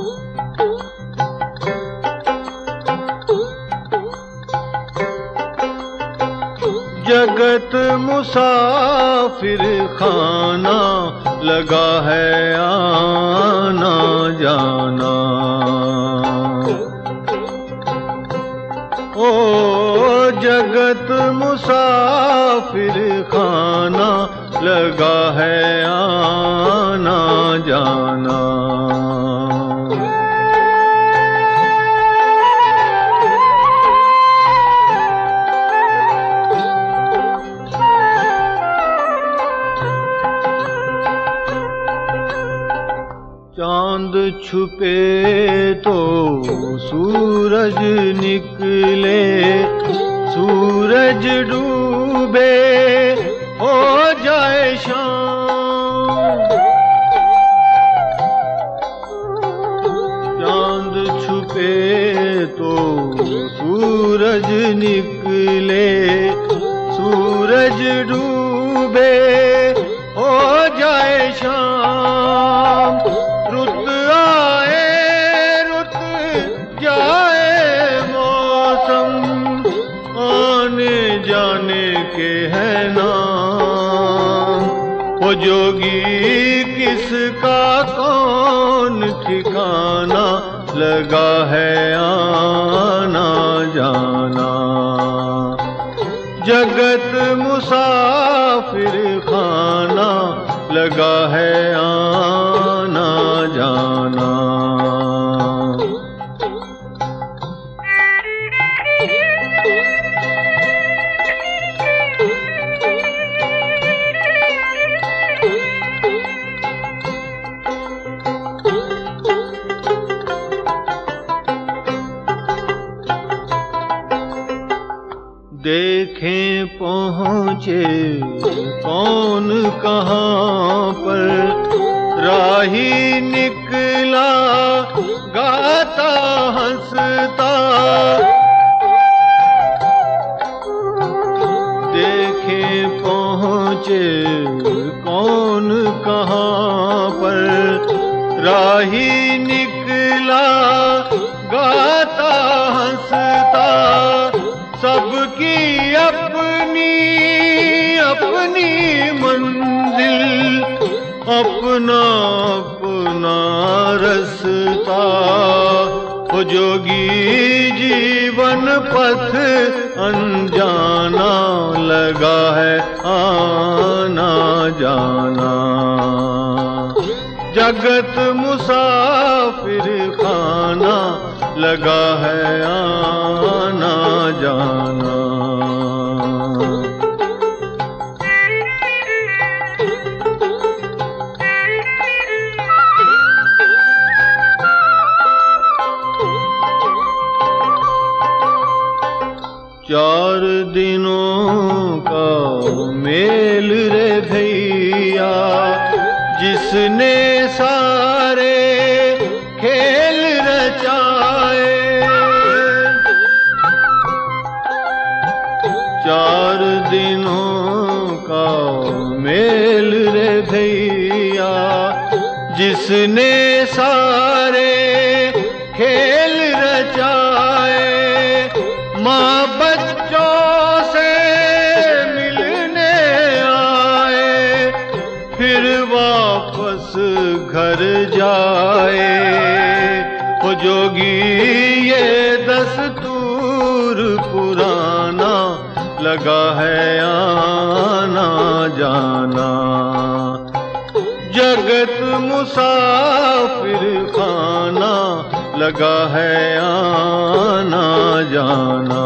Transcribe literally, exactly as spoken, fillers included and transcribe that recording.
जगत मुसाफिर खाना, लगा है आना जाना। ओ जगत मुसाफिर खाना, लगा है आना जाना। चांद छुपे तो सूरज निकले, सूरज डूबे हो जाए शाम। चांद छुपे तो सूरज निकले, सूरज डूबे हो जाए शाम। रुत आए रुत जाए मौसम, आने जाने के है नाम। वो जोगी किसका कौन ठिकाना, लगा है आना जाना। जगत मुसाफिर खाना, लगा है आना जाना। देखें पहुँचे कौन कहाँ पर, राही निकला गाता हंसता। देखें पहुँचे कौन कहाँ पर, राही निकला गाता हंसता। सबकी अपनी अपनी मंजिल, अपना अपना रास्ता। वो जोगी जीवन पथ अनजाना, लगा है आना जाना। जगत मुसाफिर खाना, लगा है आना जाना। चार दिनों का मेल रे भैया, जिसने सारे खेल रचाए। चार दिनों का मेल रे भैया, जिसने सारे खेल रचाए। माँ बच्चों से मिलने आए, फिर वापस घर जाए। वो जोगी ये दस्तूर पुराना, लगा है आना जाना। जगत मुसाफिर खाना, लगा है आना जाना।